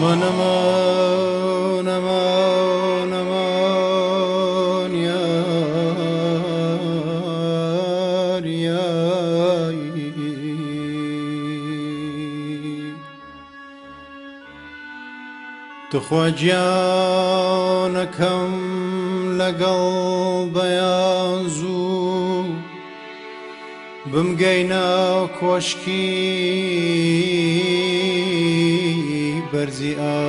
Aman aman aman aman yar yar تخوا گیانەکەم لەگەڵ بەیانزوو بمگەینە کۆشکی بەرزی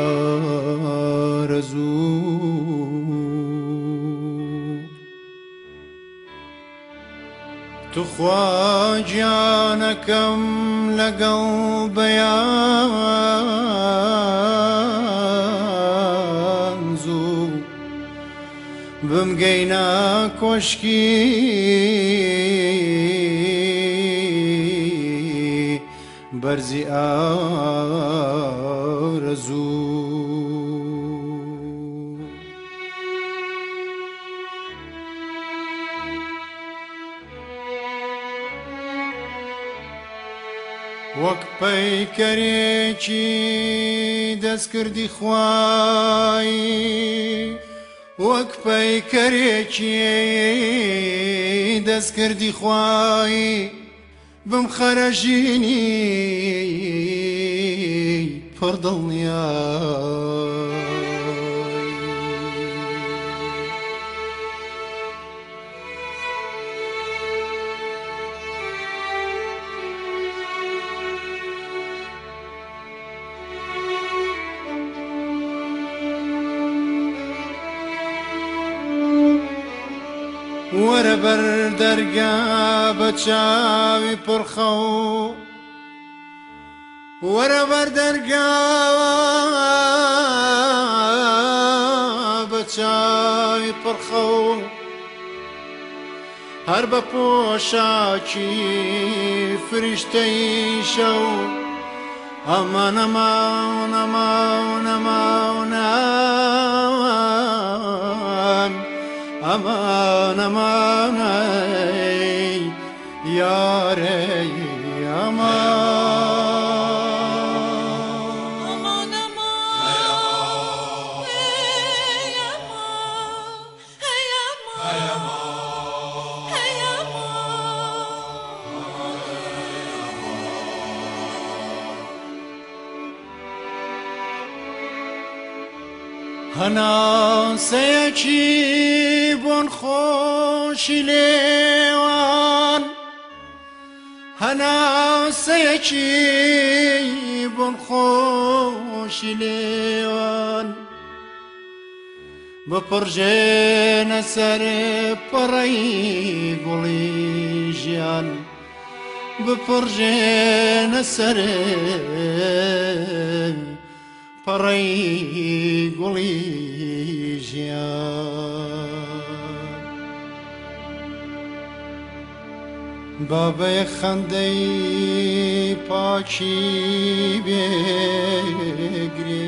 ئارەزوو تخوا گیانەکەم لەگەڵ بەیانزوو بمگەینە کۆشکی بەرزی ئارەزوو وەک پەیکەرێکی دەستکردی خوای وەک پەیکەرێکی دەستکردی خوای بم خەرەژینی پڕ دڵنیای وەرە بەر دەرگا بە چاوی پڕخەو وەرە بەر دەرگا بە چاوی پڕخەو هەر بە پۆشاکی فریشتەی شەو ئەمان ئەمان ئەمان ئەمانان aman aman ey yar ey aman aman ey aman hey aman hey aman هەناسەیەکی بۆن خۆشی لێوان هەناسەیەکی بۆن خۆشی لێوان بپڕژێنە سەر پەڕەی گوڵی ژیان بپڕژێنە سەر پەڕەی گوڵی ژیان بابەیە خەندەی پاچی بێگرێ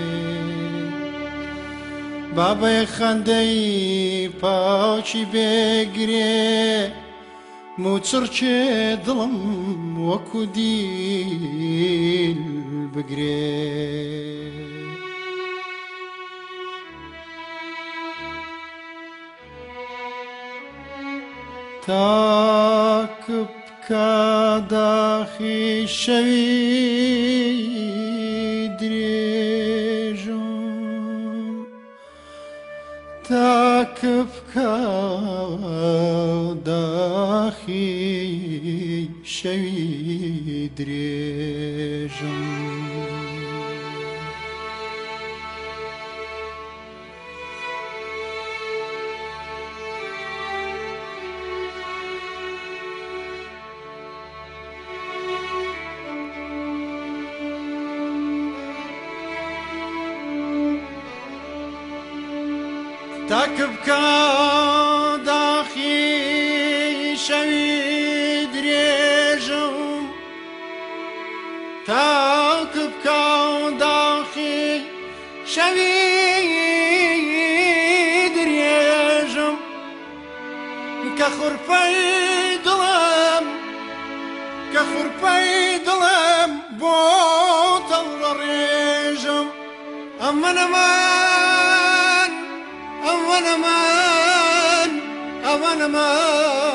بابەیە خەندەی پاچی بێگرێ موچڕکێ دڵم وەکو دیل بگرێ تاک بکە داخی شەوی درێژم تاک بکە داخی شەوی درێژم تاک بکە داخی شەوی درێژم تاک بکە داخی شەوی درێژم کە خوڕپەی دڵم بۆ تەڵ ڕێژم امان امان امان امان امان امان